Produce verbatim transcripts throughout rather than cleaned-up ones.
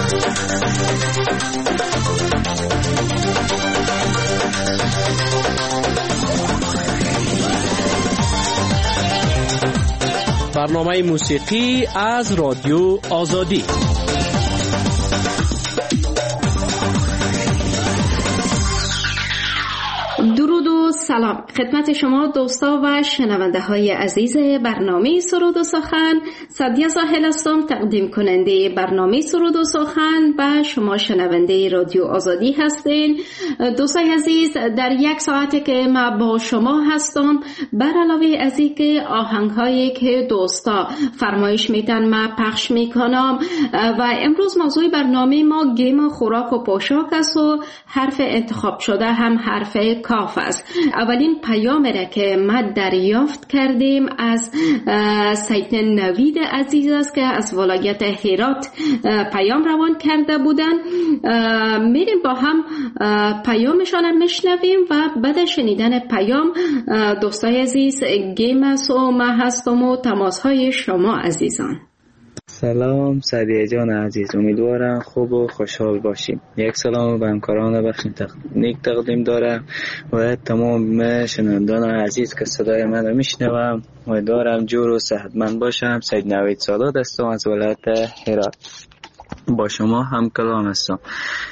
برنامه موسیقی از رادیو آزادی. درود و سلام خدمت شما دوستا و شنونده های عزیز برنامه سرود و سخن. سعدیه ساحل هستم، تقدیم کننده برنامه سرود و سخن و شما شنونده رادیو آزادی هستین. دوستای عزیز، در یک ساعتی که ما با شما هستم، بر علاوه از اینکه آهنگ هایی که دوستا فرمایش میدن ما پخش میکنم و امروز موضوع برنامه ما گیم خوراک و پوشاک است و حرف انتخاب شده هم حرف کاف است. اولین پیام را که ما دریافت کردیم از سید نوید عزیز است که از ولایت هرات پیام روان کرده بودن. میریم با هم پیامشان را میشنویم و بعد شنیدن پیام دوستای عزیز گیم است و ما هستم و تماس های شما عزیزان. سلام سعدیه جان عزیز، امیدوارم خوب و خوشحال باشیم. یک سلام به همکاران بخش تکنیک تقدیم دارم و تمام شنوندگان عزیز که صدای من رو میشنوم. امیدوارم جور و صحتمند باشم. سید نوید سادات هستم از ولایت هرات، با شما هم کلام هستم.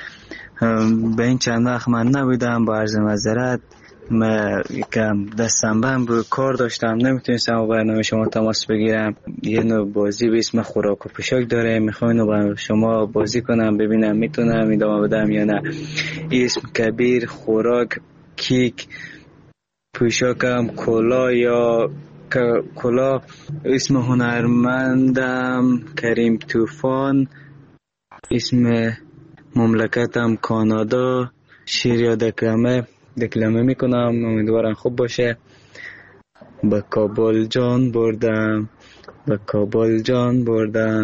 به این چند وقت من نبودم، با عرض معذرت. من یکم دستم بند بود، کار داشتم، نمیتونستم با برنامه شما تماس بگیرم. یه نوع بازی به اسم خوراک و پوشاک داره، میخوام اینو با شما بازی کنم، ببینم میتونم ادامه بدم یا نه. اسم کبیر، خوراک، کیک، پوشاکم کلا یا کلا. اسم هنرمندم کریم طوفان، اسم مملکتم کانادا. شعر یا دکلمه دکلمه میکنم، امیدوارم خوب باشه. به کابل جان بردم، به کابل جان بردن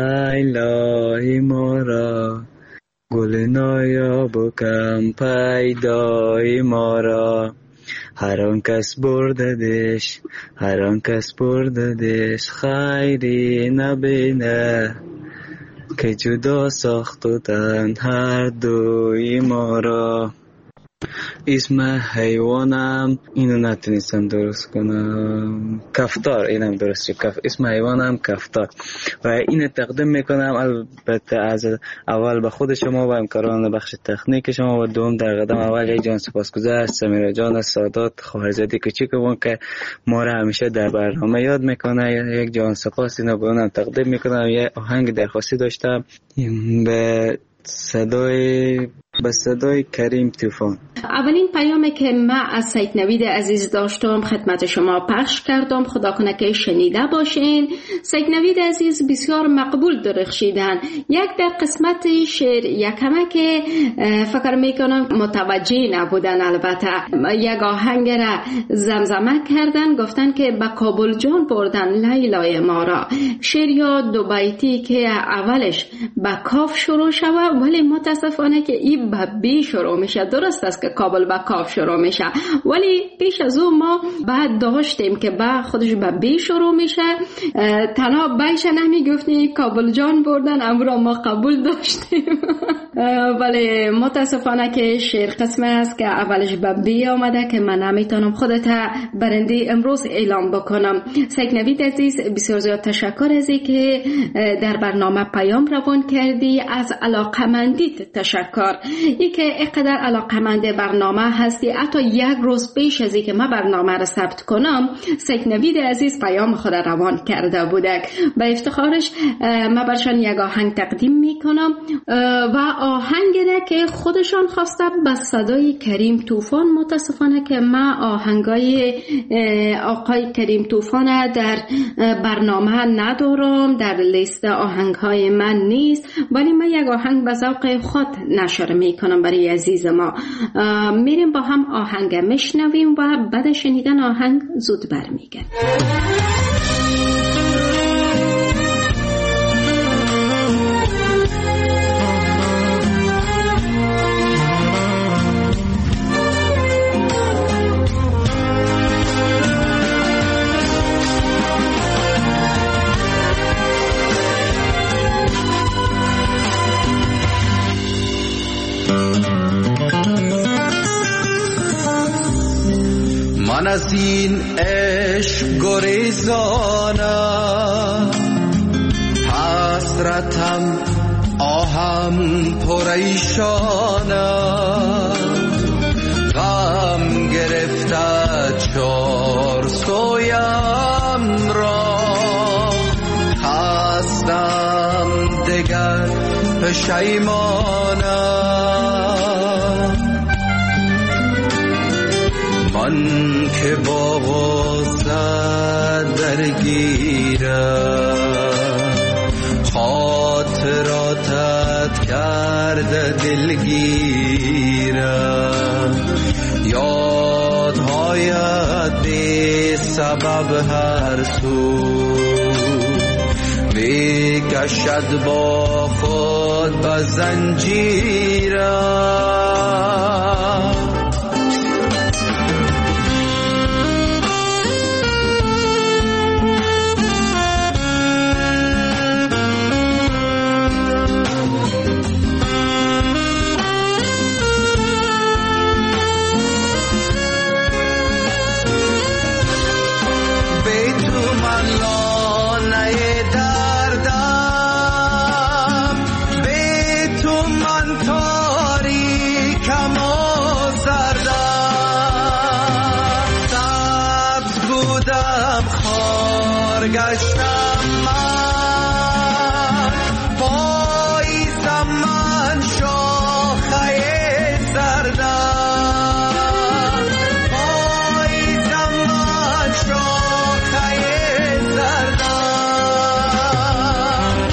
لیلای ما را، گل نایاب و کم پیدای ما را. هر آن کس برددش، هر آن کس برددش، خیری نبینه که جدا ساختن هر دوی ما را. اسم حیوانم اینو نتونستم درست کنم، کفتار. اینم درست شد، کف. اسم حیوانم کفتار و اینو تقدیم میکنم البته از اول به خود شما و همکاران بخش تکنیک شما و دوم در قدم اول یک جان سپاسگزار سمیرا جان سادات خواهرزاده کوچیکمون که ما را همیشه در برنامه یاد میکنه. یک جان سپاس اینو به اونم تقدیم میکنم. یه آهنگ درخواستی داشتم به صدای به صدای کریم طوفان. اولین پیامی که من از سید نوید عزیز داشتم خدمت شما پخش کردم، خدا کنه که شنیده باشین. سید نوید عزیز بسیار مقبول درخشیدن. یک در قسمت شعر یکمه که فکر میکنم متوجه نبودن، البته یک آهنگ را زمزمه کردن، گفتن که به کابل جان بردن لیلای ما را. شعر یا دو بیتی که اولش به کاف شروع شود ولی متاسفانه که این به بی شروع میشه. درست است که کابل با کاف شروع میشه ولی پیش از اون ما بعد داشتیم که با خودش به بی شروع میشه. تنها بیش نمیگفتیم کابل جان بردن، امرا ما قبول داشتیم ولی متاسفانه که شعر قسمه است که اولش به بی آمده که من نمیتونم خودت برنده امروز اعلام بکنم. سید نوید عزیز بسیار زیاد تشکر از این که در برنامه پیام روان کردی. از علاقمندیت تشکر، ای که اینقدر علاقمند برنامه هستی. حتی یک روز پیش از اینکه من برنامه را ثبت کنم سید نوید عزیز پیام خود روان کرده بودک. به افتخارش من برشان یک آهنگ تقدیم میکنم و آهنگ را که خودشان خواسته به صدای کریم طوفان. متاسفانه که من آهنگای آقای کریم طوفان در برنامه ندارم، در لیست آهنگهای من نیست، ولی من یک آهنگ به ذوق خود نشر میکنم برای عزیز ما. میریم با هم آهنگ میشنویم و بعد شنیدن آهنگ زود برمیگردیم. من از این عشق گریزانم، حسرتم آهم پریشانم، غم گرفته چار سویم را، خستم دگر پشیمانم. من که با غصه درگیرم، خاطراتت کرده دلگیرم، یادهایت بی سبب هر سو میکشد با خود به زنجیرم. گشتم من، پاییزم من شاخه زردم، پاییزم من شاخه زردم.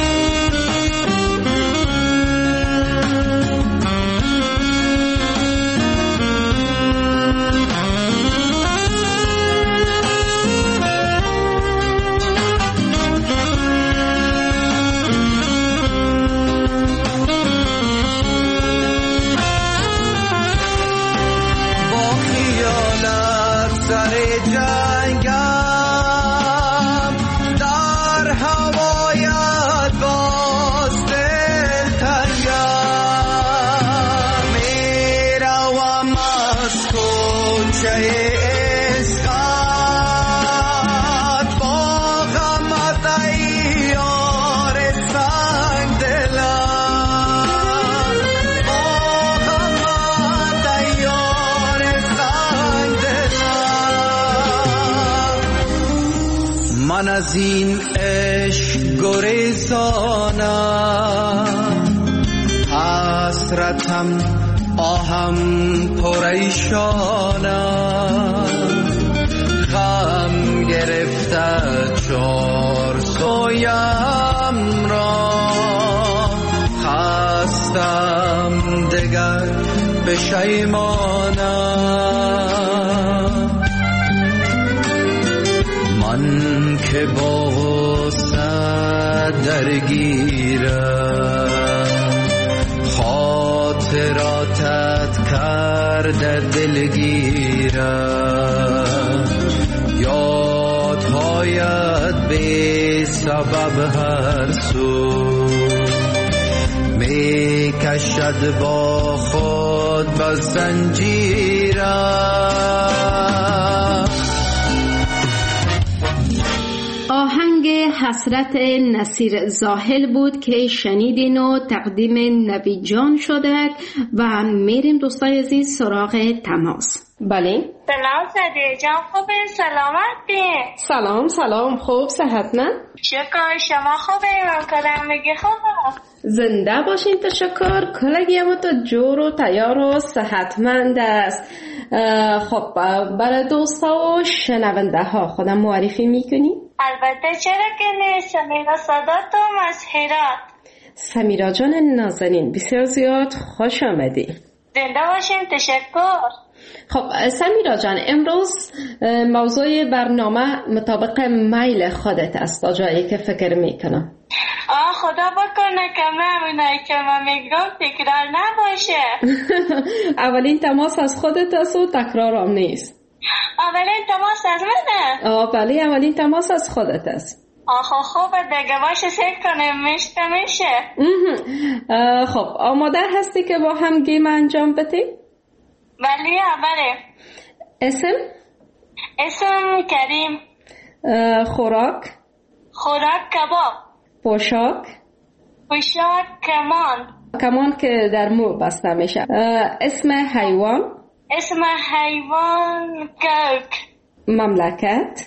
من از این عشق گریزانم، حسرتم آهم پریشانم، غم گرفته چار سویم را، خستم دگر پشیمانم. من که با غصه درگیرم، خاطراتت کرده دلگیرم، یادهایت بی سبب هر سو می کشد با خود به زنجیرم. آهنگ حسرت نصیر زاهل بود که شنیدین و تقدیم نوید جان شده و میریم دوستای عزیز سراغ تماس. بله سلام سعدیه جان، خوبه؟ سلامت بین؟ سلام سلام، خوب صحتمند؟ شکر، شما خوبه؟ من کدام میگی خوبه؟ زنده باشین، تشکر. کلگی ما تو جور و تیار و صحتمند است. خب برای دوستا و شنونده ها خودم معرفی میکنی؟ البته چرا که نیست. سمیرا صدات و مسحیرات. سمیرا جان نازنین، بسیار زیاد خوش آمدی. زنده باشین، تشکر. خب سمیرا جان، امروز موضوع برنامه مطابق میل خودت است تا جایی که فکر میکنم. آه خدا بکنه که همینایی که من میگم تکرار نباشه. اولین تماس از خودت است و تکرار هم نیست. اولین تماس از منه؟ آه بله، اولین تماس از خودت است. آخه خوبه دیگه، باشه سیک کنیم میشته میشه. خب آماده هستی که با هم گیم انجام بدیم؟ بله بله. اسم؟ اسم کریم. خوراک؟ خوراک کباب. پوشاک؟ پوشاک کمان. کمان که در مو بسته میشه. اسم حیوان؟ اسم حیوان گرگ. مملکت؟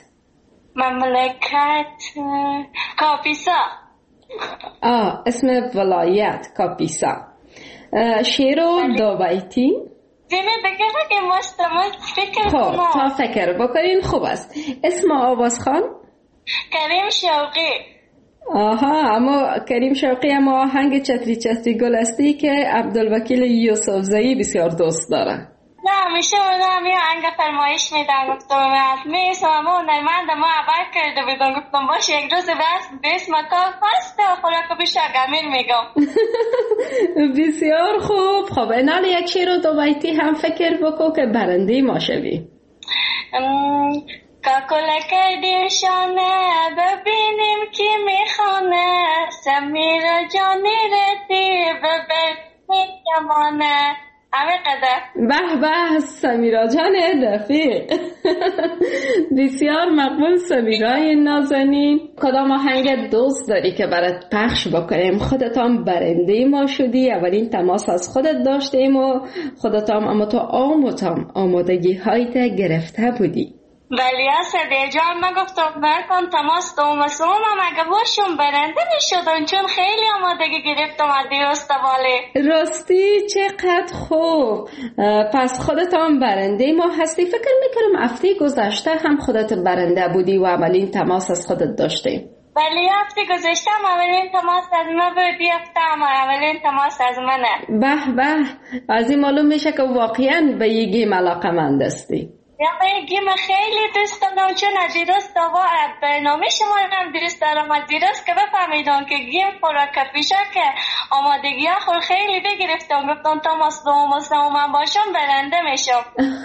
مملکت کاپیسا. آه اسم ولایت کاپیسا. شعر و دو بیتی؟ زینه بگه که مستمت فکر خب کنم. تا فکر بکنین خوب است. اسم آوازخوان؟ کریم شوقی. آها اما کریم شوقی اما آهنگ چتری چتری گل استی که عبدالوکیل یوسفزئی بسیار دوست داره. نه همیشه اونم یه آهنگ فرمایش میدن گفتم میسم اما نرمند ما عبر کرده بیدون گفتم باشه یک روز بس بیس مکاف هست خوراک بیش اگمیر میگم. بسیار خوب. خب اینال یک شیر و دو بیتی هم فکر بکو که برنده ما شوی. کاکل کردیم شانه ببینیم کی میخانه سمیر جانی رتی ببینیم کمانه. همه قدر. به به سمیرا جان رفیق. بسیار مقبول سمیرای نازنین. کدام آهنگ دوست داری که برات پخش بکنیم؟ خودتان برنده ما شدی، اولین تماس از خودت داشتیم و خودتان اما تو آموتام آمادگی هایت گرفته بودی. ولی اسده جان ما گفتم نکن تماس دوم سوم هم اگه باشون برنده می شدن چون خیلی آمادگی گرفتم از دیرست واله. راستی چقدر خوب. پس خودتان برنده ما هستی. فکر میکنم هفته گذشته هم خودت برنده بودی و اولین تماس از خودت داشتی. ولی هفته گذشته هم اولین تماس از من بودی. هفته هم اولین تماس از منه. به به از این معلوم میشه که واقعا به یه گیم علاقه‌مند هستی. یا به گیم خیلی دوست دارم چون از دیروز تا برنامه شما هم درست دارم از دیروز که بفهمیدم که گیم خوراک پیشه که آمادگی ها خور خیلی بگرفتم گفتم تماس دوم و سوم باشم برنده میشم.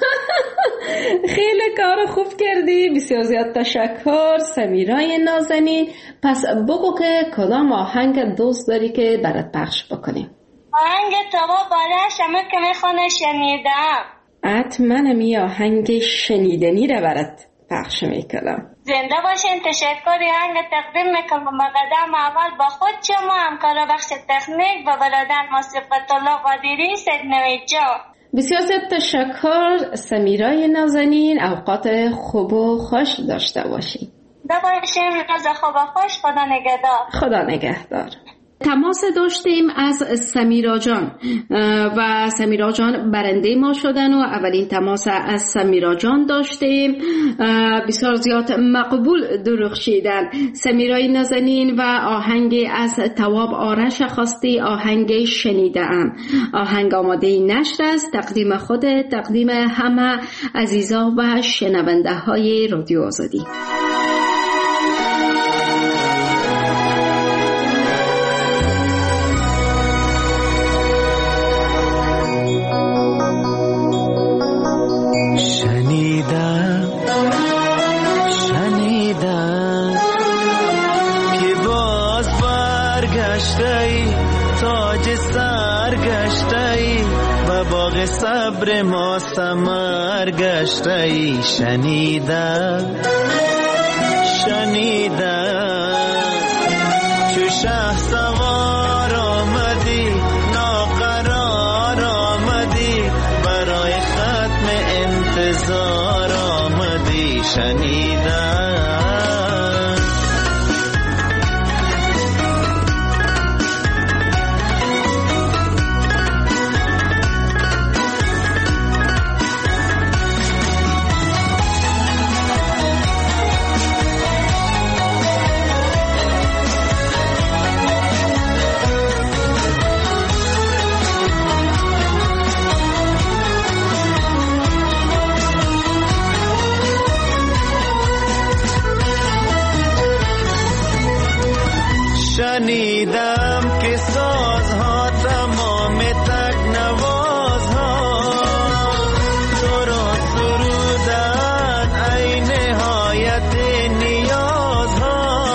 خیلی کار خوب کردی. بسیار زیاد تشکر سمیرای نازنین. پس بگو که کدام آهنگ دوست داری که برات پخش بکنیم؟ آهنگ توا بالش همه که میخونه شنیدم. حتما می آهنگ شنیدنی را برات پخش میکنم. زنده باشین. تشکری آهنگ تقدیم میکنم با قدم اول با خود شما همکار بخش تکنیک و برادر موسیقی الله قادری سکنوی جان. بسیار زیاد تشکر سمیرای نازنین. اوقات خوب و خوش داشته باشین. زنده باشین. روز خوب و خوش. خدا نگهدار. خدا نگهدار. تماس داشتیم از سمیرا جان و سمیرا جان برنده ما شدن و اولین تماس از سمیرا جان داشتیم. بسیار زیاد مقبول درخشیدن. سمیرای نازنین و آهنگ از تواب آرش خواستی آهنگ شنیدم. آهنگ آماده نشر است. تقدیم خود تقدیم همه عزیزا و شنونده های رادیو آزادی. صبر ما ثمر گشته. شنیدم شنیدم چو شه سوار آمدی ناقرار آمدی برای ختم انتظار آمدی. شنیدم شنیدم که سازها تمام تکنوازها تو را سرودن ای نهایت نیازها.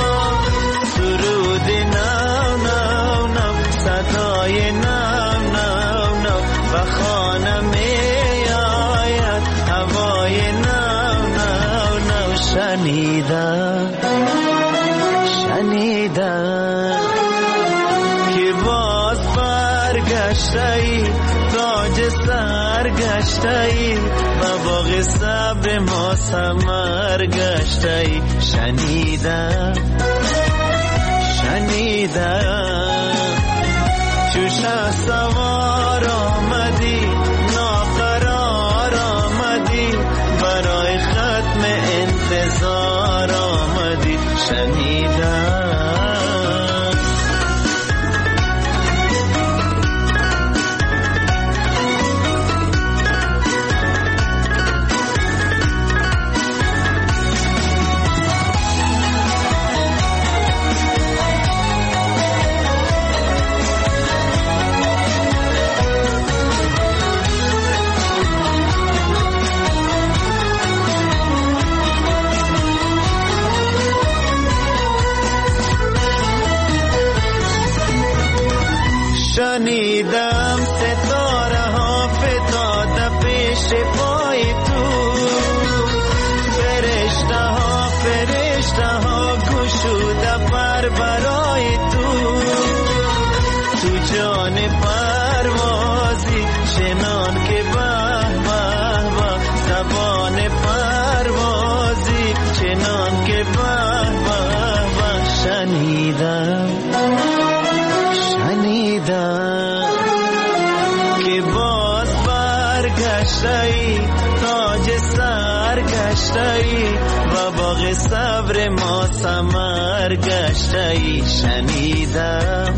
سرود نو نو نو صدای نو نو نو و خانه می آید هوای نو شنیدم شنیدم که باز برگشتی تاج سرگشتی و باغ صبر ما ثمر گشتی شنیدم شنیدم چو شه سوار آمدی ناقرار آمدی برای ختم انتظار آمدی شنیدم شنیدم ستاره ها فتاده پیش پای تو فرشته ها فرشته ها گشوده پر برای تو تو جان پروازی چنان که به به به زبان پروازی چنان که به به به شنیدم که باز برگشتی تاج سرگشتی و باغ صبر ما ثمر گشتی شنیدم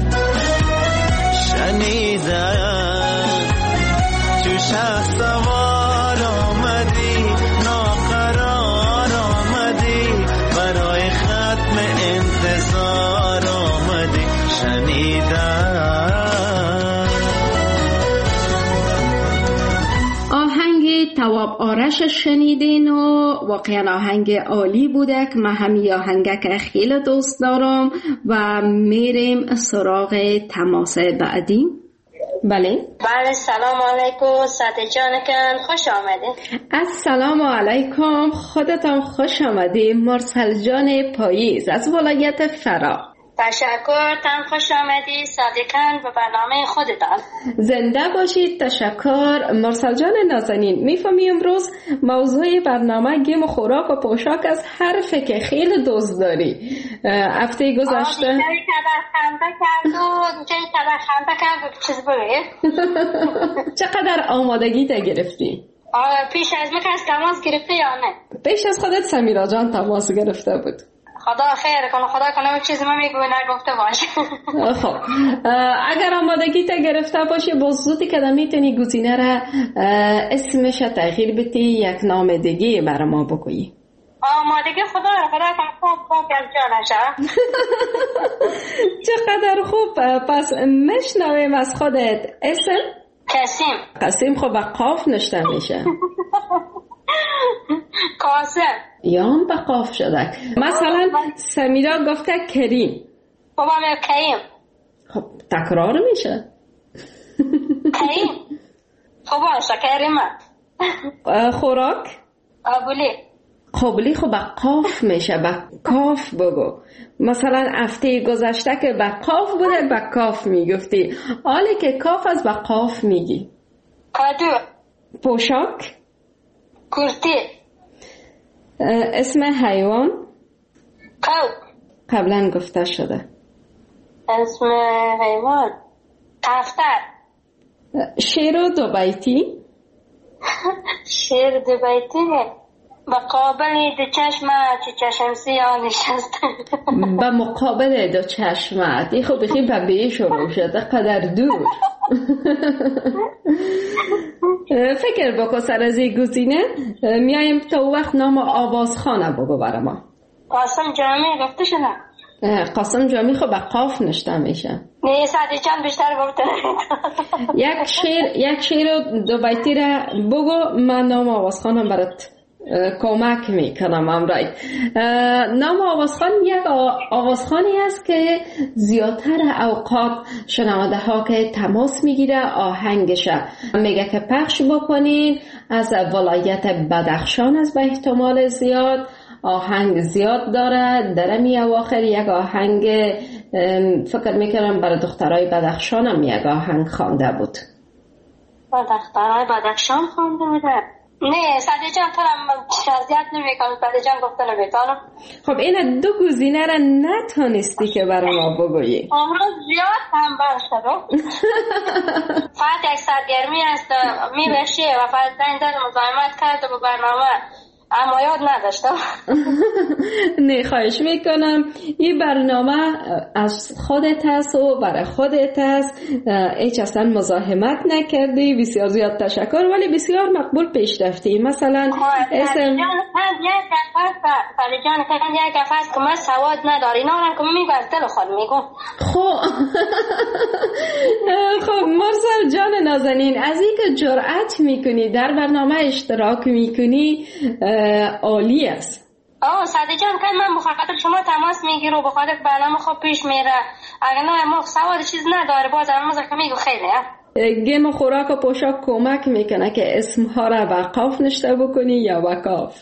شنیدم چو شه سوار آمدی ناقرار آمدی برای ختم انتظار آمدی شنیدم. تواب آرش شنیدین و واقعا آهنگ عالی بوده که من همی آهنگک خیلی دوست دارم و میریم سراغ تماس بعدی. بله بله سلام علیکم ساده جانکن خوش آمدین. السلام علیکم خودتان خوش آمدی مرسل جان پاییز از ولایت فرا. تشکر تن خوش آمدی صادقاً به برنامه خودتان. زنده باشید. تشکر مرسل جان نازنین. میفهمی امروز موضوع برنامه گیم و خوراک و پوشاک از حرفی که خیلی دوست داری. هفته گذشته آه دیگری که در خنده کرد و دیگری که در خنده کرد چیز بگه. چقدر آمادگی تا گرفتی؟ آه پیش از من کس تماس گرفته یا نه؟ پیش از خودت سمیرا جان تماس گرفته بود. خدا خیر کنه خدا کنه چیزی من میگوی نگفته باشه. خب اگر آمادگی تا گرفته باشی بزودی که میتونی گزینه را اسمش تغییر بدی یک نام دیگه برای ما بگویی. آمادگی خدا خدا کنه خوب خوب از جانشه. چقدر خوب. پس مشنویم از خودت اسم. قاسم. قاسم خب با قاف نشته میشه. قاسم یا هم با قاف شده. مثلا سمیرا گفته کریم. بابا میگه کریم. خب تکرار میشه. کریم. خب باشه کریمه. خوراک قابلی. قابلی خب با قاف میشه. با کاف بگو. مثلا هفته گذشته که با قاف بوده با کاف میگفتی. حالی که کاف از با قاف میگی. کادو. پوشاک کرتی. اسم حیوان کو. قبلا گفته شده. اسم حیوان کفتر. شیر و دو بیتی. شیر دو بیتی با مقابل دو چشمه چه چشم سیاه نشسته. با مقابل دو چشمه دی خب بخی ببیه شروع شده قدر دور. فکر بکن سر از این گزینه میایم تا وقت نام آوازخانه بگو برای ما. قاسم جامی گفته شده. قاسم جامی خب با قاف نشته میشه. نه ساده چند بیشتر گفته. یک شیر یک شیر دو بیتی را بگو من نام آوازخانه برات کمک میکنم امرای. نام آوازخان یک آوازخانی است که زیادتر اوقات شنونده ها که تماس میگیره آهنگش میگه که پخش بکنین از ولایت بدخشان است به احتمال زیاد. آهنگ زیاد داره. در می اواخر یک آهنگ فکر میکنم برای دخترای بدخشان هم یک آهنگ خوانده بود. دخترای بدخشان خوانده بوده؟ نه سعدی جان تو هم شازیت نمی کنم. سعدی جان گفته نمیتونم. خب این دو گزینه را نتونستی که برای ما بگویی. امروز زیاد هم برشدم. فقط یک سرگرمی است می بشی و فقط زنگ زد مزاحمت کرد و برنامه اما یاد نداشتم. نه خواهش میکنم. این برنامه از خودت هست و برای خودت هست، هیچ اصلا مزاحمت نکردی. بسیار زیاد تشکر، ولی بسیار مقبول پیش رفتی. مثلا اسم جان یک جان کردن یک دفعه است که من سواد نداری اینا هم که میگو از دل خود میگو. خب خب مرسل جان نازنین، از این که جرأت میکنی در برنامه اشتراک میکنی عالی است. آه سعدی جان که من بخاطر شما تماس میگیرم و بخاطر برنامه خوب پیش میره. اگر نه ما سواد چیز نداره باز هم مزه میگو خیلی گیم خوراک و پوشاک کمک میکنه که اسمها را وقاف نشته بکنی یا وقاف.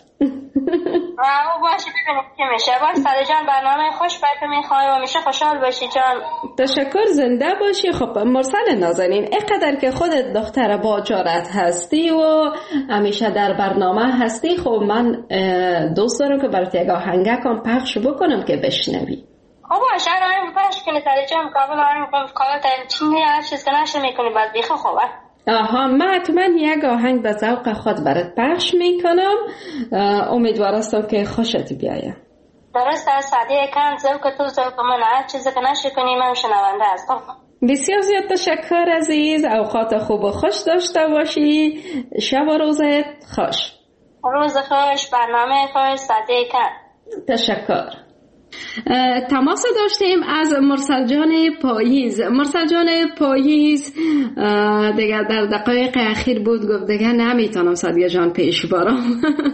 او باشه ببینیم که میشه. باش سعدی جان برنامه خوش براتون میخوایم و میشه خوشحال باشی جان. تشکر، زنده باشی. خب مرسل نازنین، اینقدر که خودت دختر با جرأت هستی و همیشه در برنامه هستی، خب من دوست دارم که برات یک آهنگکم پخش بکنم که بشنوی. خب باشه الان پخش کنی سعدی جان. قبل الان میگم کارت چی هر چیز که نشه میکنی بعد بیخ خوبه. آها من حتما یک آهنگ به ذوق خود برات پخش میکنم. امیدوار هستم که خوشت بیاید. درست است سعدی کن ذوق تو ذوق من، هر چیزی که نشه کنی من شنونده هستم. بسیار زیاد تشکر عزیز. اوقات خوب و خوش داشته باشی. شب و روزت خوش. روز خوش، برنامه خوش سعدی کن. تشکر. تماس داشتیم از مرسل جان پاییز. مرسل جان پاییز دیگه در دقایق اخیر بود، گفت دیگه نمیتونم سعدیه جان پیش بارم.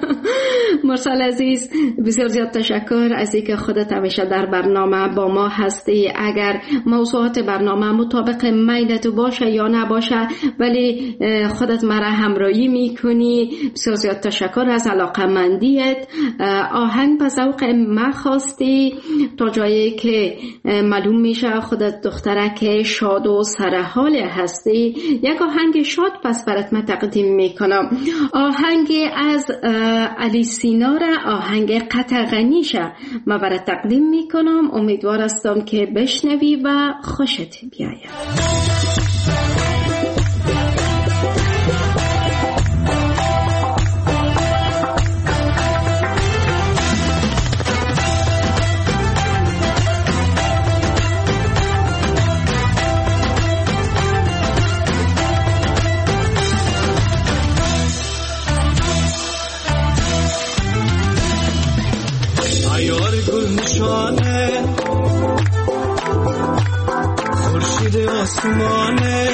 مرسل عزیز بسیار زیاد تشکر از اینکه خودت همیشه در برنامه با ما هستی. اگر موضوعات برنامه مطابق میلت باشه یا نباشه ولی خودت مرا همراهی میکنی. بسیار زیاد تشکر از علاقمندیت. آهنگ به ذوق ما خواستی تا جایی که معلوم میشه خودت دخترک شاد و سرحال هستی. یک آهنگ شاد پس برات من تقدیم میکنم. آهنگ از علی سینا را، آهنگ قطغنیشه من برات تقدیم میکنم. امیدوار هستم که بشنوی و خوشت بیاید. خورشید آسمانه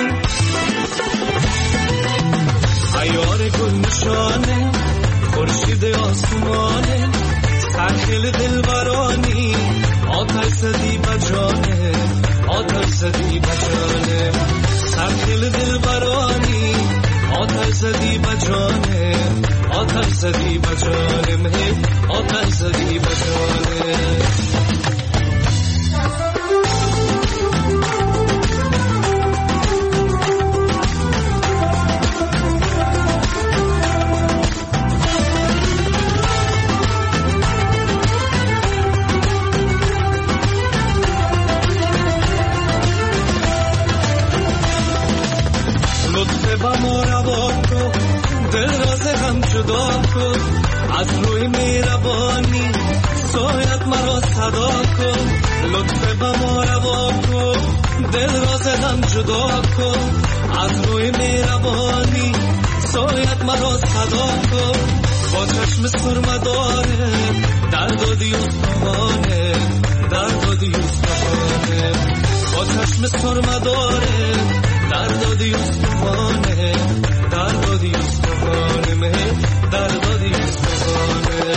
عیار گل نشانه، خورشید آسمانه سرخیل دلبرانی، آتش زدی بجانه، آتش زدی بجانه سرخیل دلبرانی، آتش زدی بجانه، آتش زدی بجانه مه آتش زدی بجانه. جدا کن از روی مهربانی، سایت مرا صدا کن، لطف به ما روا کن، دل را ز هم جدا کن از روی مهربانی، سایت مرا صدا کن. با چشم سرمه داره درد و دیوستانه، درد و دیوستانه با چشم سرمه داره درد و دیوستانه، درد و دیوستانه مه درد و دیوستانه.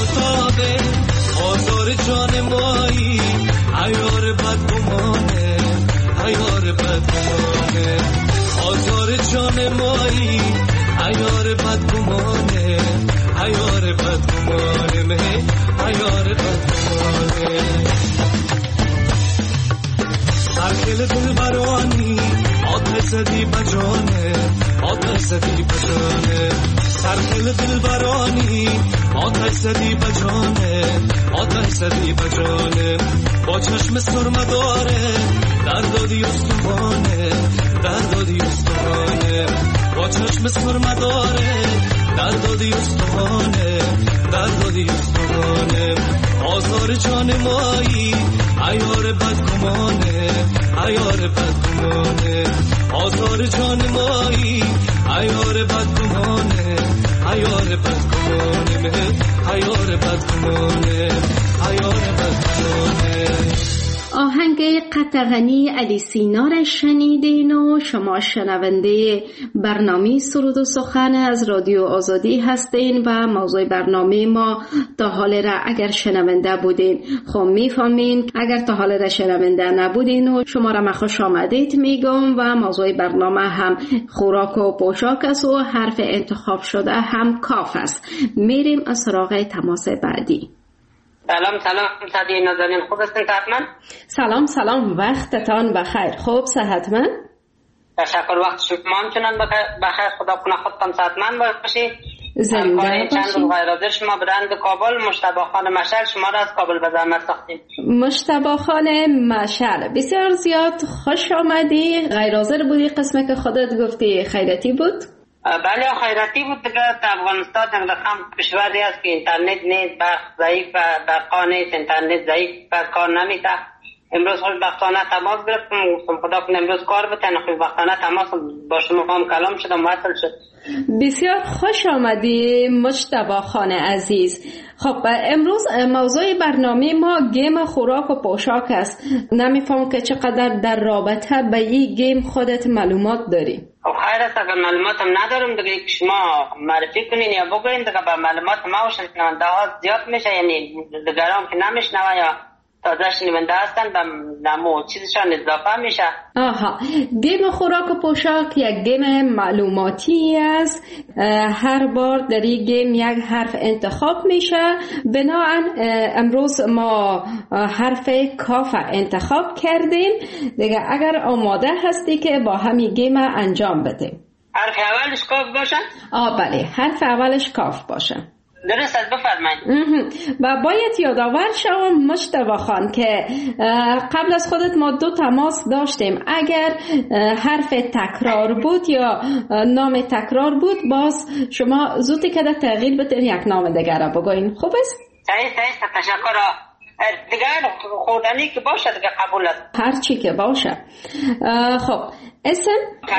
آفتابه آزار جان مایی عیار بدگمانه عیار بدگمانه آزار جان مایی عیار بدگمانه عیار بدگمانه مه عیار بدگمانه سرکل دل برانی آتش زدی بجانه آتش زدی بجانه سرکل دل برانی آتش زدی بجانه آتش زدی بجانه با چشم سرمه داره در دادی استوانه در دادی استوانه با چشم سرمه داره در دادی استوانه در دادی استوانه آزار جان مایی عیار بدگمانه عیار بدگمانه آزار جان مایی عیار بدگمانه عیار بدگمانه عیار بدگمانه عیار بدگمانه. آهنگ قطغنی علی سینا را شنیدین و شما شنونده برنامه سرود و سخن از رادیو آزادی هستین و موضوع برنامه ما تا حال را اگر شنونده بودین خب میفهمین، اگر تا حال را شنونده نبودین و شما را خوش آمدید میگم و موضوع برنامه هم خوراک و پوشاک است و حرف انتخاب شده هم کاف است. میریم از سراغ تماس بعدی. سلام سلام صدیق نازنین، خوب هستین حتما؟ سلام سلام، وقتتان بخیر. خوب صحتمند؟ تشکر، وقت شما هم چنان بخیر، خدا کنه خودتان صحتمند باشید. زنده باشید. چند روز غیرحاضر شما برند کابل مجتبی خان مشعل شما را از کابل به زحمت ساختیم. مجتبی خان مشعل بسیار زیاد خوش آمدی. غیرحاضر بودی، قسمه که خودت گفتی خیرتی بود؟ بله خیراتی بود دیگه. افغانستان در خم کشوری است که اینترنت نیست، برق ضعیف و برقا نیست، اینترنت ضعیف و کار نمیده. امروز خوشبختانه تماس گرفتم، گفتم خدا کنه امروز کار بتن، خوشبختانه تماس با شما هم کلام شدم، وصل شد. بسیار خوش آمدی مجتبی خان عزیز. خب امروز موضوع برنامه ما گیم خوراک و پوشاک است. نمیفهم که چقدر در رابطه به این گیم خودت معلومات داری؟ خب خیر است، اگر معلوماتم ندارم دیگه شما معرفی کنین یا بگوین دیگه به معلومات ما و شنونده ها زیاد میشه، یعنی دیگران که نمیشنوه یا تازه شنونده هستن به نمو چیزشان اضافه میشه. آها، گیم خوراک و پوشاک یک گیم معلوماتی است. هر بار در این گیم یک حرف انتخاب میشه. بنابراین امروز ما حرف کاف انتخاب کردیم دیگه. اگر آماده هستی که با همین گیم انجام بدیم. حرف اولش کاف باشه؟ آه بله، حرف اولش کاف باشه. درست است، بفرمایید. و باید یادآور شوم مجتبی خان که قبل از خودت ما دو تماس داشتیم. اگر حرف تکرار بود یا نام تکرار بود باز شما زودی که تغییر بتین یک نام دیگر را بگوین. خوب است؟ صحیح صحیح، تشکر. دیگر خوردنی که باشه دیگه قبول است. هر چی که باشه. خب اسم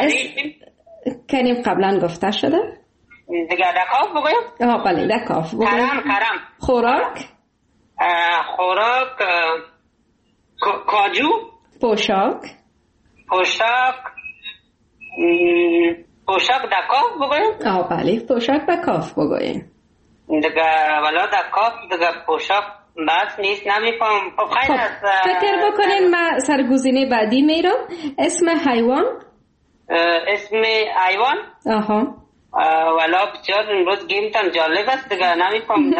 کریم قبلا گفته شده؟ دیگه دکاف بگویم؟ آه بله دکاف بگویم. کرم کرم. خوراک؟ خوراک کاجو. پوشاک؟ پوشاک پوشاک دکاف بگویم؟ آه بله پوشاک دکاف بگویم. دیگه ولا دکاف دیگه پوشاک بس نیست، نمیفهم. خب خیلی است. فکر بکنیم من سرگزینه بعدی میرم. اسم حیوان؟ اسم حیوان؟ آها. ولا بسیار امروز گیمتان جالب است دیگه، نمیفهم.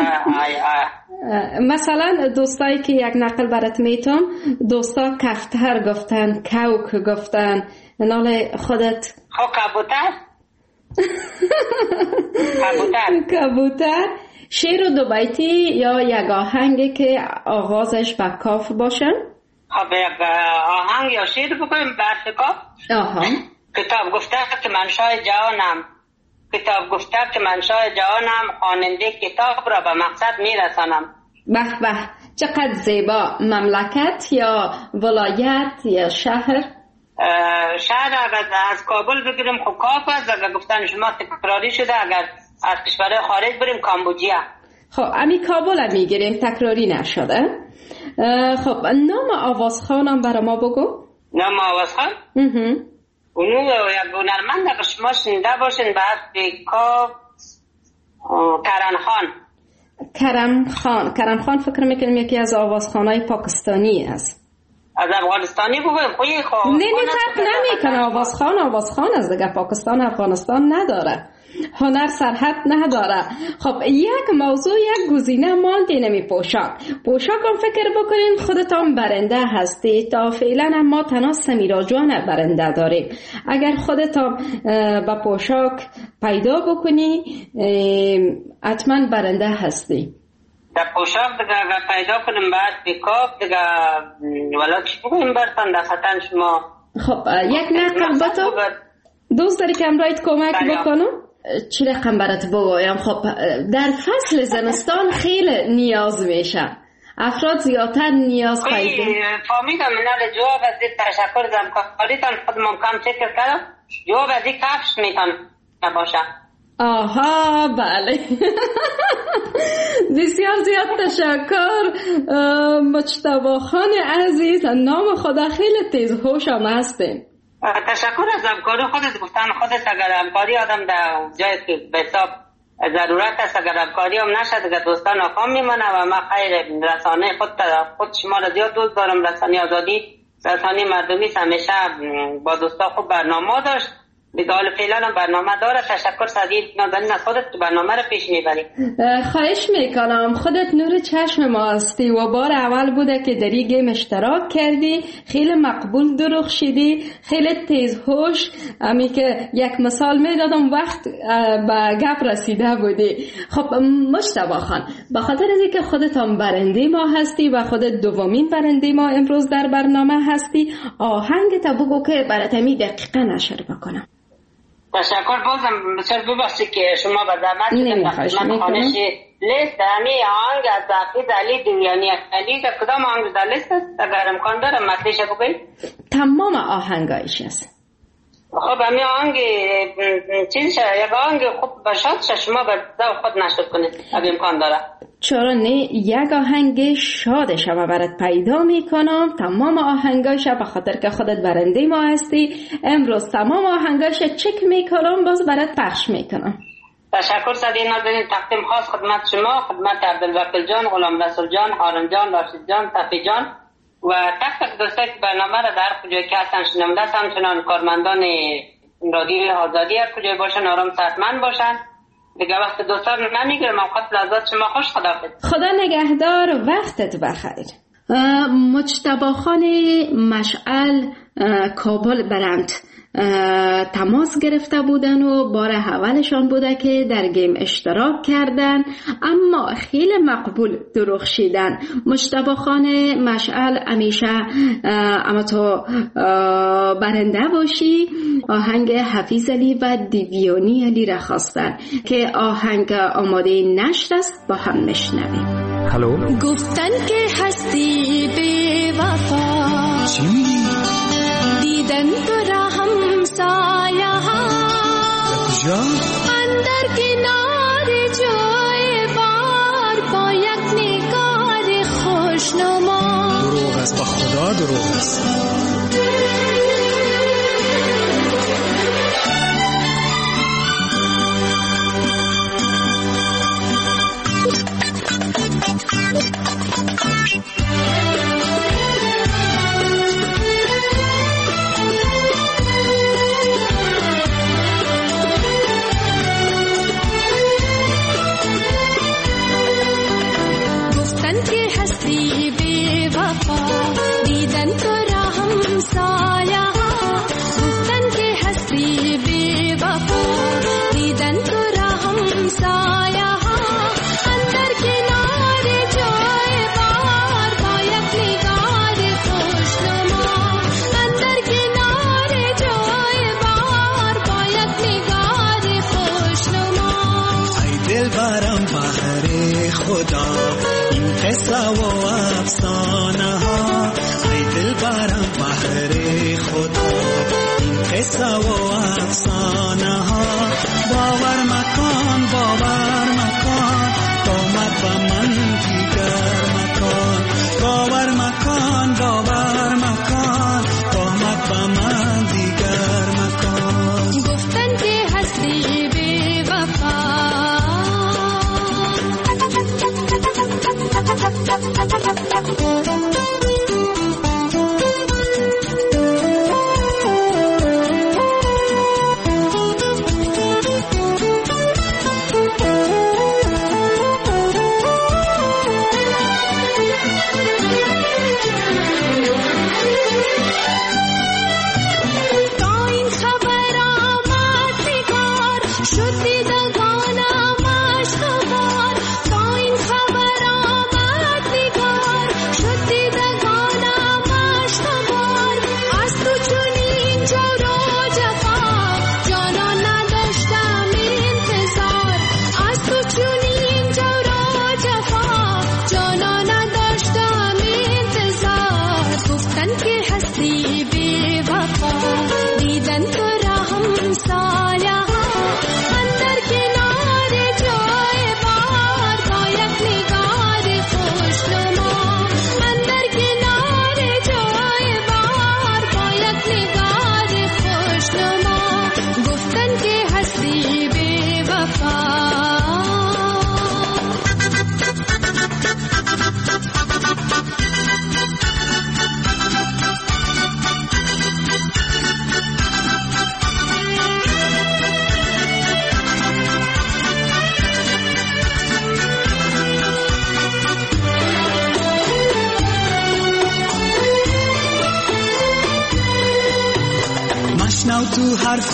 مثلا دوستایی که یک نقل برات میتونم، دوستا کفتر گفتن، کوک گفتن، نال خودت خب کبوتر. کبوتر کبوتر. شعر و دو بیتی یا یک آهنگی که آغازش با کاف باشه؟ خب یک آهنگ یا شعر بکنیم برف کاف. آها. کتاب گفته که منشای جهانم، کتاب گفته که منشای جهانم، خواننده کتاب را به مقصد میرسانم. به به، چقدر زیبا. مملکت یا ولایت یا شهر؟ شهر اگر از کابل بگیریم خب کاف است، اگر گفتن شما تکراری شده اگر از کشور خارج بریم کامبوجیا. خب امی کابل هم میگیریم، تکراری نشده. خب نام آوازخانم برای ما بگو. نام آوازخان؟ اونو یک هنرمند اگر شما شنیده باشین به حرف کاف، ترانخان. کرم خان. کرم خان فکر میکنم یکی از آوازخوانای پاکستانی است. از افغانستانی بگویم خوی خواه نه نه فرق نمیکنه. آوازخوان آوازخوان از دیگه. پاکستان افغانستان نداره، هنر سرحد نداره. خب یک موضوع، یک گزینه مانده نمی پوشاک. پوشاک هم فکر بکنین خودتان برنده هستی. تا فعلا ما تنها سمیرا جان برنده داریم. اگر خودتان با پوشاک پیدا بکنی حتما برنده هستی. در پوشاک دیگه اگر پیدا کنیم بعد بیکاپ دیگه ولی چی بگویم برتن در خطن شما. خب یک نقل باتو دوست داری که امرایت کمک بکنم؟ چی رقم برات بگویم؟ خب در فصل زمستان خیلی نیاز میشه، افراد زیادتر نیاز پیدا. فهمیدم. من جواب از این تشکر از همکاریتان. خودم کم فکر کردم جواب از این کفش میتون نباشه. آها بله. بسیار زیاد تشکر مجتبی خان عزیز. نام خدا خیلی تیز هوش هم هستین. تشکر از همکاری خودت. گفتن خودت اگر همکاری آدم در جایی که به حساب ضرورت است، اگر همکاری هم نشد اگر دوستان ناکام میمانه. و من خیر رسانه خود خود شما را زیاد دوست دارم. رسانه آزادی رسانه مردمی همیشه با دوستا خوب برنامه داشت. دیگه حال فعلا برنامه داره. تشکر صدید نازنین از خودت برنامه رو پیش میبری. خواهش میکنم. خودت نور چشم ما هستی و بار اول بوده که در این گیم اشتراک کردی. خیلی مقبول درخشیدی، خیلی تیز هوش. امی که یک مثال میدادم وقت به گپ رسیده بودی. خب مجتبی خان، به خاطر از اینکه خودت هم برنده ما هستی و خودت دومین برنده ما امروز در برنامه هستی، آهنگ تا بگو که برات می دقیقا نشر بکنم. تشکر. بازم بسیار ببخشید که شما به زحمت من خانش لیست همی آهنگ از حافظ علی دیویانی علی که کدام آهنگ در لیست است؟ اگر امکان داره مطلعش بگوید. تمام آهنگایش است. خب همی آهنگ چیز شد یک آهنگ خوب باشد شما به ذوق خود نشد کنید اگر امکان داره. چرا نه؟ یک آهنگ شادش و برات پیدا میکنم. تمام آهنگاش به خاطر که خودت برنده ما هستی امروز تمام آهنگاش چک میکنم باز برات پخش میکنم. تشکر صدی نازنین. تقدیم خاص خدمت شما، خدمت عبدالوکیل جان، غلام رسول جان، هارون جان، راشد جان، تقی جان و تک تک دوستایی که برنامه را در کجای که هستن شنونده است، همچنان کارمندان رادیو آزادی هر کجای باشن آرام صحتمند باشن. دیگه وقت دوستان نمیگیرم. اوقات لحظات شما خوش. خداحافظ. خدا نگهدار. وقتت بخیر. مجتبی خان مشعل کابل برند تماس گرفته بودن و بار اولشان بوده که در گیم اشتراک کردن، اما خیلی مقبول درخشیدن. مجتبی خان مشعل همیشه اما تو برنده باشی. آهنگ حفیظ علی و دیویانی علی را خواستن که آهنگ آماده نشر است، با هم نشنویم. هلو. گفتن که هستی بی وفا، دیدن تو را هم سایه ها، اندر کنار جای بار با یک نگار خوشنما. دروغ است، با خدا دروغ است. گفتن که هستی بی وفا، دیدن تو را هم تو حرف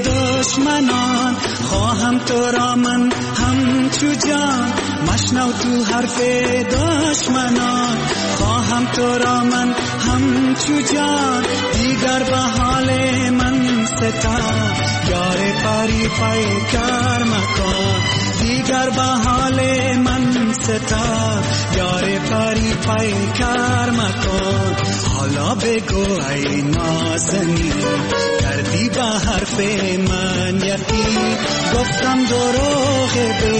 دشمنان خواهم تو را من همچو جان. مشنو تو حرف دشمنان خواهم تو را من همچو جان. دیگر به حال من ستار یار پری پیکر مکن. دیگر به حال من ستار یار پری پیکر مکن. حالا بگو ای نازنین کردی به حرف من یقین. گفتم دروغ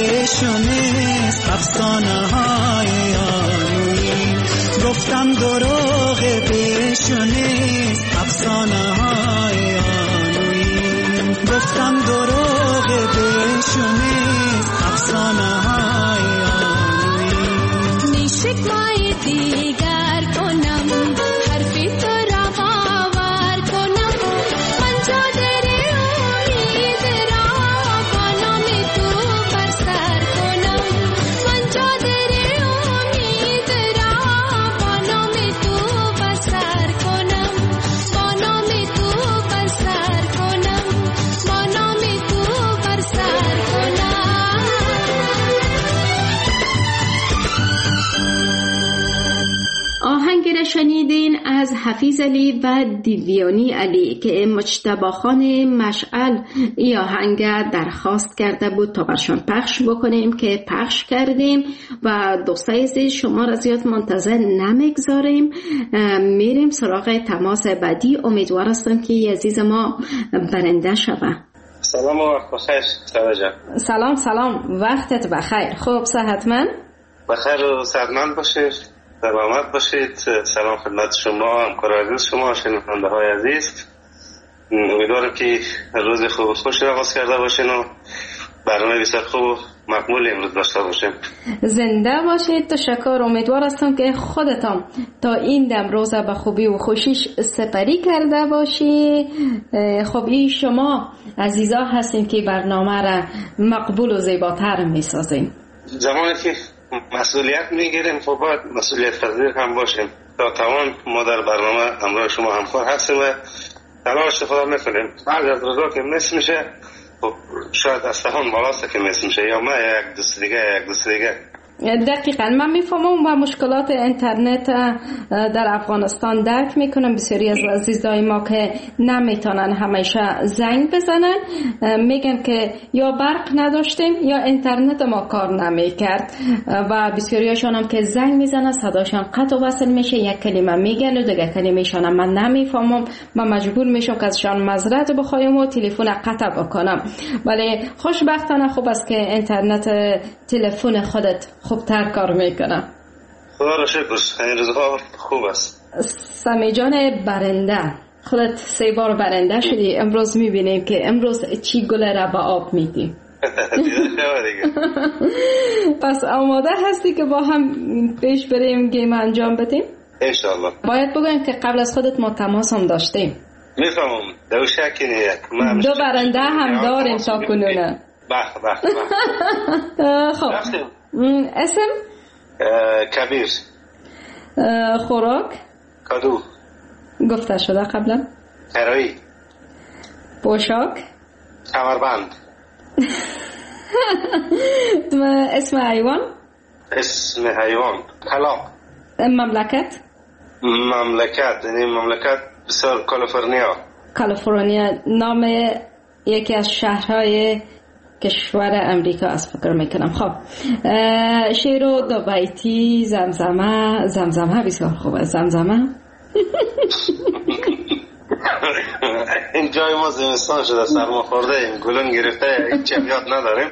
بشنیست افسانه های آنویی. گفتم دروغ بشنیست افسانه های آنویی. گفتم دروغ بشنیست افسانه های آنویی. نیشکمای دیگر کنم حرفی تو را باور کنم. من چادر امید را با نام تو بر سر کنم. من چادر امید را با نام تو بر سر کنم. با نام تو بر سر کنم. با نام تو بر سر کنم. آهنگ را شنیدین از حفیظ علی و دیویانی علی که مجتبی خان مشعل ای آهنگ درخواست کرده بود تا برشان پخش بکنیم که پخش کردیم و دوستای عزیز شما را زیاد منتظر نمیگذاریم. میریم سراغ تماس بعدی. امیدوار هستم که عزیز ما برنده شوه. سلام و وقت بخیر سلام. سلام سلام وقتت بخیر. خوب صحتمند؟ بخیر و صحتمند باشید. سلامت باشید. سلام خدمت شما همکار عزیز شما شنونده های عزیز. امیدوارم که روز خوب و خوش آغاز کرده باشین و برنامه بسیار خوب و مقبول امروز داشته باشیم. زنده باشید. تشکر. امیدوار هستم که خودتان تا این دم روز به خوبی و خوشیش سپری کرده باشی. خب این شما عزیزا هستین که برنامه را مقبول و زیباتر میسازیم. زمانی که مسئولیت میگیریم خب باید مسئولیت پذیر هم باشیم. تا توان ما در برنامه همراه شما همکار هستیم و تلاش استفاده میکنیم. بعد از روزا که مس میشه خب شاید استخوان بالاست که مس میشه یا ما یک دوست دیگه یک دوست دیگه. دقیقاً من میفهمم و مشکلات اینترنت در افغانستان درک میکنم. بسیاری از عزیزای ما که نمیتونن همیشه زنگ بزنن میگن که یا برق نداشتیم یا اینترنت ما کار نمیکرد و بسیاریاشون هم که زنگ میزنن صداشون قطع و وصل میشه. یک کلمه میگن و دیگه کلمه‌شون من نمیفهمم. من مجبور میشم که ازشان معذرت بخوایم و تلفن قطع بکنم. ولی خوشبختانه خوب است که اینترنت تلفن خودت خوبتر کار میکنه. خدا را شکر. این روزها خوب است. سمی جان برنده خودت سه بار برنده شدی. امروز میبینیم که امروز چی گل را به آب میدی. پس آماده هستی که با هم پیش بریم گیم انجام بدیم؟ انشالله. باید بگویم که قبل از خودت ما تماس هم داشتیم. میفهمم. دو شکی نیست. دو برنده هم داریم تا کنونه. بخ بخ بخ. خب اسم؟ کبیر. خوراک؟ کادو. گفته شده قبلا. هرایی. پوشاک؟ کمربند. اسم حیوان؟ اسم حیوان طلاق. مملکت؟ مملکت یعنی مملکت بسیار کالیفرنیا. کالیفرنیا نام یکی از شهرهای کشور امریکا است فکر میکنم. خب شعر و دو بیتی زمزمه. زمزمه بسیار خوب است. زمزمه این جای ما زمستان شده، سرما خورده ایم، گلون گرفته، هیچ یاد نداریم.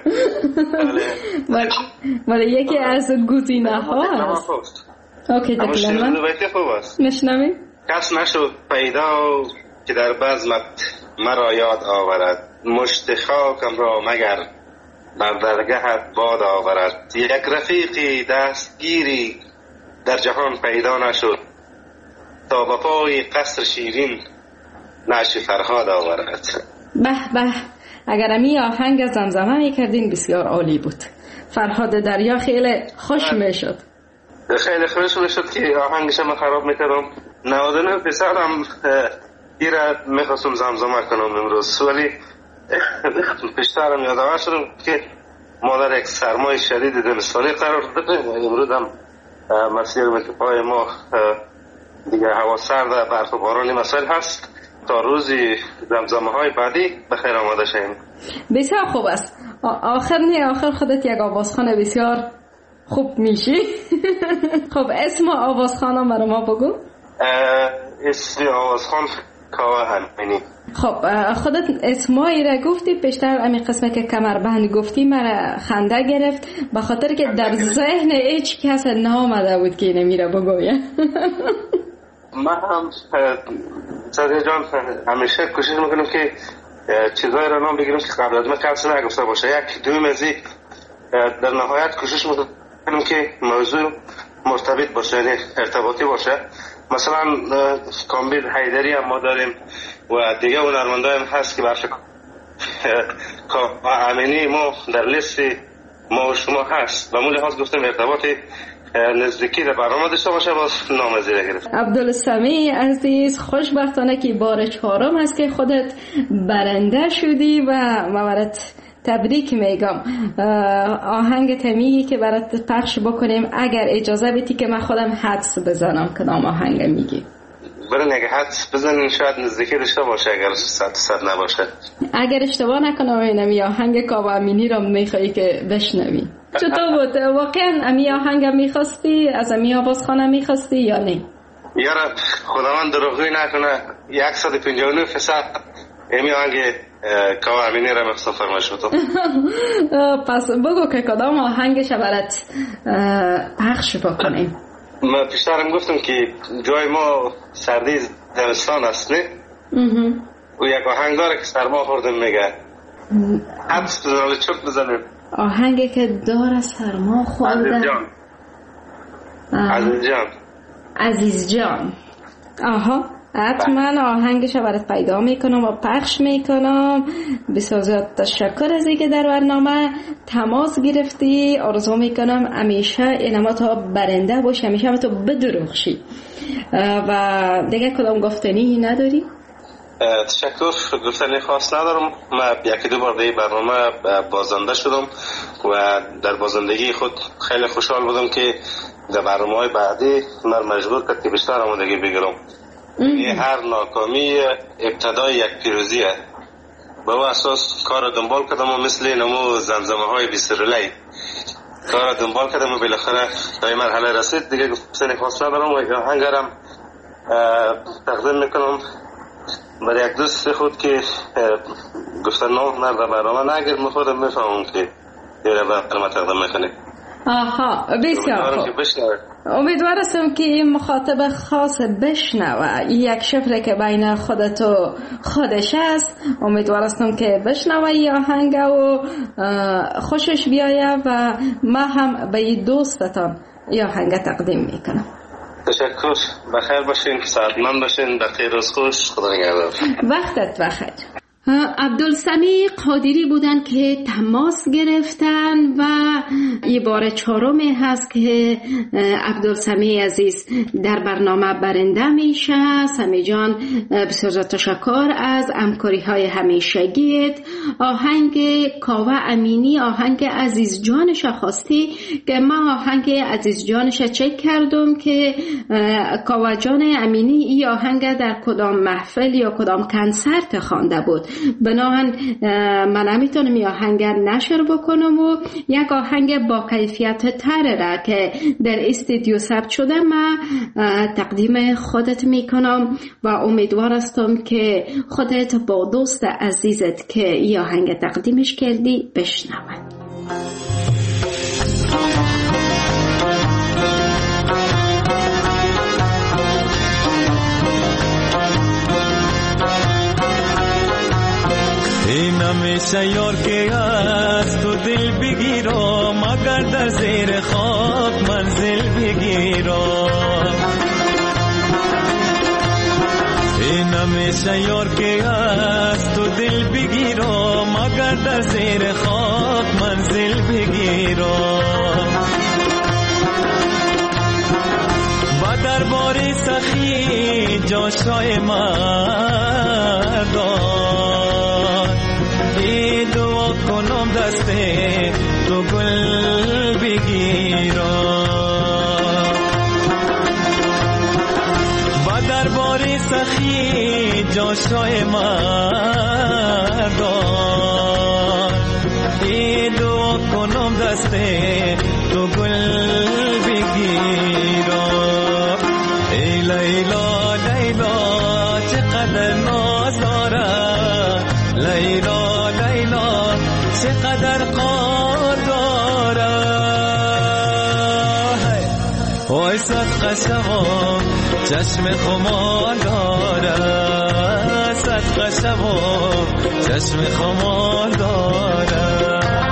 ولی یکی از گزینه ها هست. اوکی دکلمه دو بیتی خوب است. نشنویم. کس نشد پیدا که در بزمت مرا یاد آورد، مشت خاکم را مگر بر درگهت باد آورد. یک رفیقی دستگیری در جهان پیدا نشد، تا به پای قصر شیرین نعش فرهاد آورد. به به، اگر امی آهنگ زمزمه میکردین بسیار عالی بود. فرهاد دریا خیلی خوش میشد. خیلی خوش میشد که آهنگش هم خراب میکردم. نود و نه پسرم ایره میخواستم زمزمه کنم امروز، ولی پیشترم یادآور شدم که ما در یک سرمای شدید زمستانی قرار داریم. امروز هم مسیر پای ما دیگه هوا سرد، برف و بارانی مسائل هست. تا روزی زمزمه های بعدی بخیر آماده شیم. بسیار خوب است. آخر نه آخر خودت یک آوازخانه بسیار خوب میشی. خب اسم آوازخانه برای ما بگو. اسم آوازخان کاوه همینی. خب خودت اسمایی را گفتی، پیشتر امی قسمه که کمربند گفتی مرا خنده گرفت، به خاطر که در ذهن هیچ کس نامده بود که نمیره بگویه. من هم سادی جان همیشه کوشش میکنم که چیزایی را نام بگیرم که قبل از من کسی نگفته باشه. یک دوی مزی در نهایت کوشش میکنم که موضوع مرتبط باشه، یعنی ارتباطی باشه. مثلا کامبیل حیدری هم ما داریم و دیگه هنرمندان هم هست که برش امینی ما در لیست ما و شما هست. و مولی هاست گفتم ارتباطی نزدیکی در برنامه داشته باشه، باز نام زیره گرفت. عبدالسمیع عزیز، خوشبختانه که بار چهارم است که خودت برنده شدی و مورد تبریک میگم. آهنگ تمیگی که برات پخش بکنیم اگر اجازه بدی که من خودم حدس بزنم کدام آهنگ میگی. برای اگه حدس بزنین شاید نزدیکی داشته باشه، اگر صد صد نباشه. اگر اشتباه نکنم اینمی آهنگ کاوه امینی را میخوایی که بشنوی. چطور بود؟ واقعا امی آهنگ میخواستی؟ از امی آوازخانه میخواستی یا نه؟ یارا خداوند دروغی نکنه، صد و پنجاه و نه فیصد امی آهنگ کاوه امینی را میخواستم فرمایش بدم. پس بگو که کدام آهنگش برات پخش بکنیم. من پیشترم گفتم که جای ما سردی زمستان است نه؟ و یک آهنگ داره که سرما خوردم میگه حدس بزنم چرت بزنم. آهنگی که داره سرما خوردم. عزیز جان. عزیز جان عزیز جان. آها حتما آهنگش برات پیدا میکنم و پخش میکنم. بسیار زیاد تشکر از اینکه در برنامه تماس گرفتی. آرزو میکنم همیشه اینما تا برنده باشی، همیشه تو بدرخشی. و دیگه کدام گفتنی نداری؟ تشکر، گفتنی خاص ندارم. من یکی دو بار دیگه برنامه بازنده شدم و در بازندگی خود خیلی خوشحال بودم که در برنامه‌های بعدی من مجبور کرد که بیشتر آمادگی بگیرم. هر ناکامی ابتدای یک پیروزیه. به او اساس کار دنبال کردم و مثل نمو زمزمه های بیسرلی کار دنبال کردم و بالاخره تا این مرحله رسید. دیگه گفتنی خاص ندارم و آهنگرم تقدیم میکنم برای یک دوست خود که گفتن نام نه در برنامه نگیر خودم میفهمم که دیگه برنامه تقدیم میکنی. آها بسیار خوب. امیدوارم که این مخاطب خاص بشنوه یک شفره که بین خودت و خودش است. امیدوارم که بشنوه این آهنگ و خوشش بیایه و ما هم به این دوستتان این آهنگ تقدیم میکنم. تشکر، بخیر باشین، سعادتمند باشین، بخیر روز خوش، خدا نگهدار. وقتت بخیر. عبدالسمیع قادری بودن که تماس گرفتن و یه بار چهارمی هست که عبدالسمیع عزیز در برنامه برنده میشه. سمی جان بسیار تشکر از همکاری های همیشگیت. آهنگ کاوه امینی آهنگ عزیز جانش خواستی که من آهنگ عزیز جانش چک کردم که کاوه جان امینی این آهنگ در کدام محفل یا کدام کنسرت خوانده بود. بنابراین من نمیتونم این آهنگ نشر بکنم و یک آهنگ با کیفیت تر را که در استودیو ثبت شده من تقدیم خودت میکنم و امیدوار هستم که خودت با دوست عزیزت که این آهنگ تقدیمش کردی بشنوید. این همیشه یار که از تو دل بگیرم مگر در زیر خاک منزل بگیرم. این همیشه یار که از تو دل بگیرم مگر در زیر خاک منزل بگیرم. با دربار سخی جاشای مردان ای دعا کنم دست تو گل بگیرم. با دربار سخی جاشای مردان ای دعا کنم دست تو گل بگیرم. ای لیلا لیلا چقدر ناز دارد، لیلا لیلا چقدر قار دارد. وای صدقه شوم چشم خمار دارد، صدقه شوم چشم خمار دارد.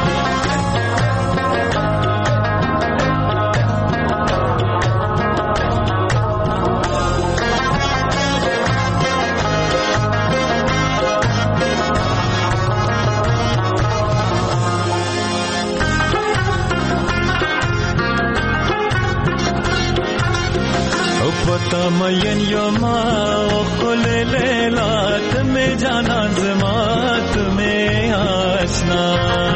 تمین یوما خل لیلا تمہیں جانا زما تمہیں آشنا.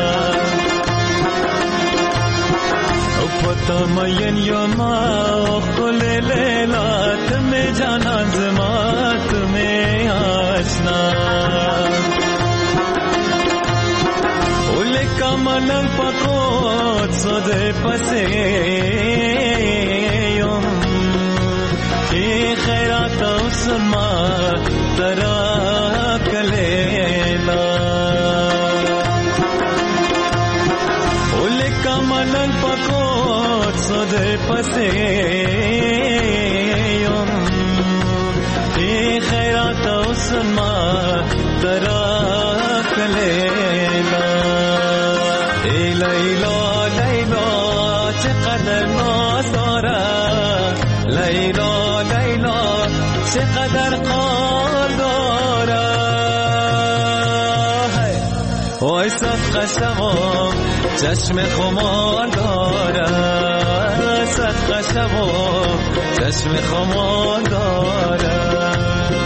تمین یوما خل لیلا تمہیں جانا زما تمہیں آشنا. اولے کا منن پکوت سودے پسے خیرات اسما ترا کلیلا. اولے کا منن پکوت سودے پسے خیرات اسما ترا کلیلا. ای لیلا لیلا چقدر ناز دارد، لیلا لیلا چقدر قار دارد. وای صدقه شوم چشم خمار دارد، صدقه شوم چشم خمار دارد.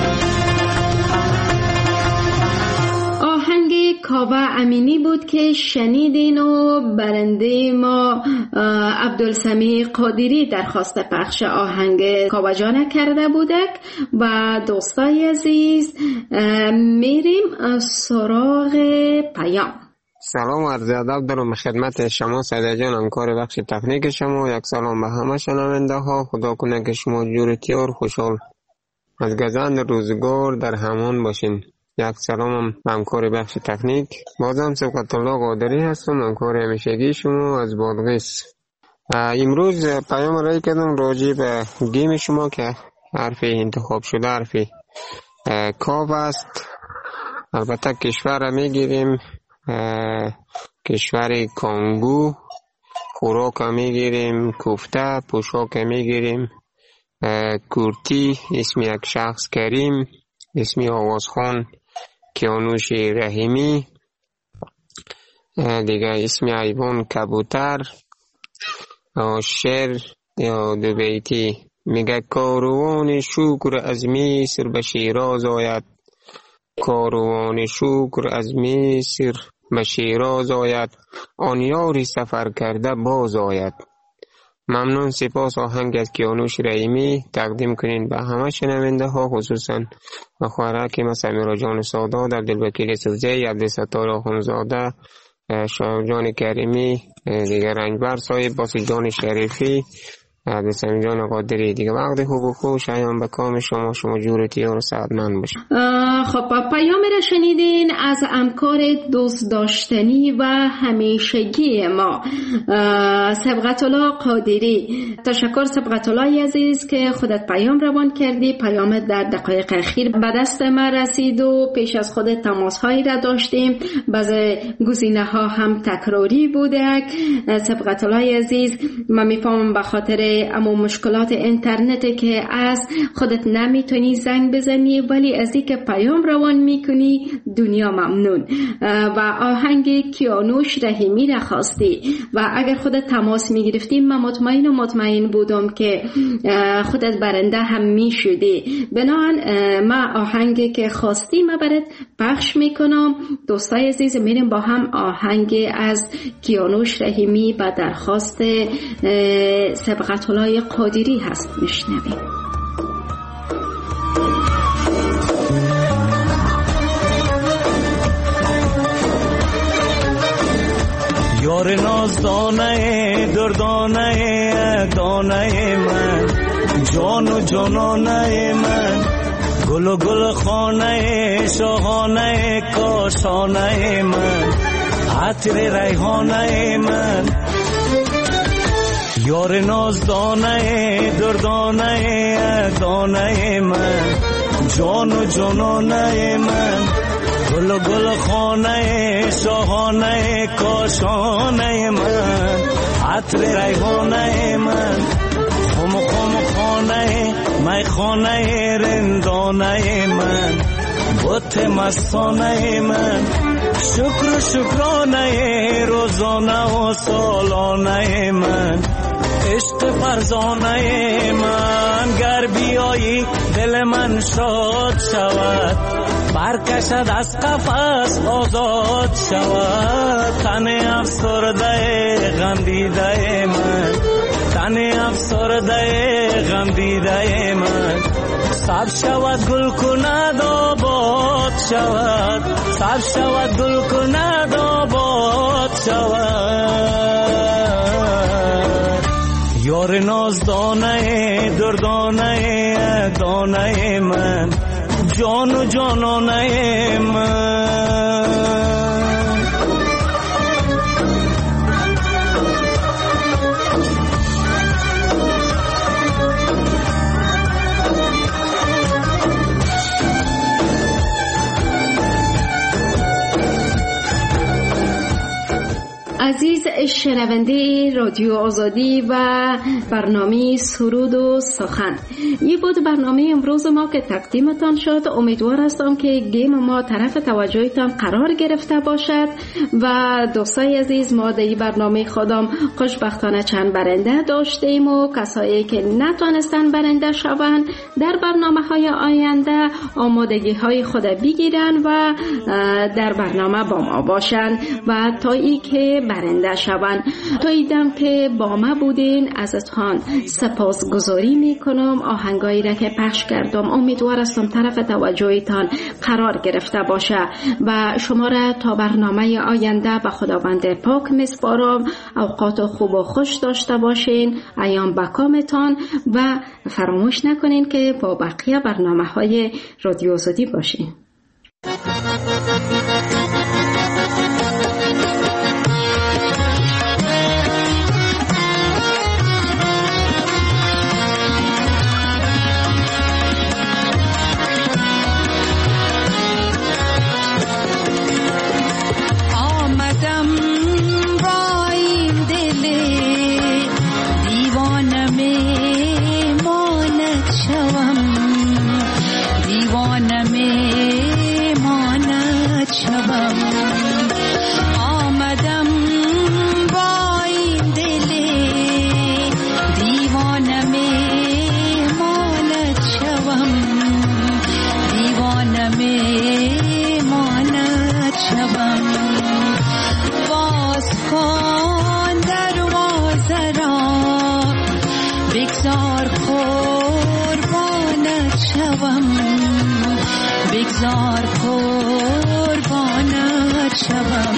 کاوه امینی بود که شنیدین و برنده ما عبدالسمیع قادری درخواست پخش آهنگ کاوه جان کرده بودک. و دوستای عزیز میریم سراغ پیام. سلام و عرض ادب دارم خدمت شما سعید جان، همکار بخش تکنیک شما. یک سلام به همه شنونده ها. خدا کنه که شما جورتی و خوشحال از گذشت روزگار در همان باشین. یک سلام همکار بخش تکنیک، بازم سبقت الله قادری هستم، همکار همیشگی شما از بادغیس. امروز پیام رای کردم راجع به گیم شما که حرف انتخاب شده حرف کاو است. البته کشور را میگیریم کشور کانگو، خوراک میگیریم کوفته، پوشاک میگیریم کورتی، اسم یک شخص کریم، اسم آوازخان کیانوش رحیمی، دیگه اسم ایوان کبوتر، شعر یا دو بیتی میگه کاروان شکر از مصر به شیراز آید، کاروان شکر از مصر به شیراز آید، آن یاری سفر کرده باز آید. ممنون، سپاس. آهنگ از کیانوش رحیمی تقدیم کنین به همه شنونده ها، خصوصا به خواهرک سمیرا جان سادات، عبدالوکیل سلجی، عبدالستار آخونزاده، شایب جان کریمی، دیگر رنجبر صاحب، باسی جان شریفی، عبدالسلام جان قادری. دیگه وقت خوب و خوش ایام به کام شما، شما جورتی و سعادتمند باشید. خب پیام را شنیدین از همکار دوست داشتنی و همیشگی ما سبقت الله قادری. تشکر سبقت الله عزیز که خودت پیام روان کردی. پیام در دقایق اخیر به دست ما رسید و پیش از خودت تماس هایی را داشتیم، بعضی گزینه ها هم تکراری بوده. سبقت الله عزیز، من میفهمم به خاطر اما مشکلات اینترنت که از خودت نمیتونی زنگ بزنی، ولی از اینکه پیام روان میکنی دنیا ممنون. و آهنگ کیانوش رحیمی را خواستی و اگر خودت تماس میگرفتی من مطمئن و مطمئن بودم که خودت برنده هم میشدی. بنابراین ما آهنگی که خواستی ما برات پخش میکنم. دوستای عزیز، میریم با هم آهنگ از کیانوش رحیمی با درخواست سبقت الله قادری هست میشنویم. یار نازدانه دردانه دانه من، جان و جانانه من، گل و گل خانه شاهانه کاشانه من، عطر ریحانه من. یار نازدانه دردانه دانه من، جان و جانانه من، گل و گل خانه شاهانه کاشانه من، عطر ریحانه من، خم خم خانه می خانه رندانه من، بت مستانه من، شکر شکرانه روزانه و سالانه من، عشق فرزانه من. گر بیایی دل من شاد شود، برکشد از قفس آزاد شود. تن افسرده غم دیده من، تن افسرده غم دیده من، سب شود گل کند آباد شود، سب شود گل کند آباد شود. یار نازدانه دردانه دانه من، جان و جانانه من. عزیز شنونده رادیو آزادی و برنامه سرود و سخن، این بود برنامه امروز ما که تقدیمتان شد. امیدوار هستم که گیم ما طرف توجهتان قرار گرفته باشد و دوستای عزیز، ما در این برنامه خودم خوشبختانه چند برنده داشتیم و کسایی که نتونستن برنده شوند در برنامه های آینده آمادگی های خود بگیرن و در برنامه با ما باشن و تا ای که برنده شوند. تا ایدم که با ما بودین ازتان سپاسگزاری میکنم. آهنگایی را که پخش کردم امیدوار هستم طرف توجهتان قرار گرفته باشه و شما را تا برنامه آینده به خداوند پاک میسپارم. اوقات خوب و خوش داشته باشین، ایام بکامتان و فراموش نکنین که با بقیه برنامه های رادیو آزادی باشین. دیوانه می مانم شوم بگذار قربانت شوم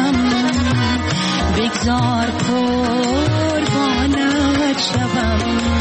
بگذار قربانت شوم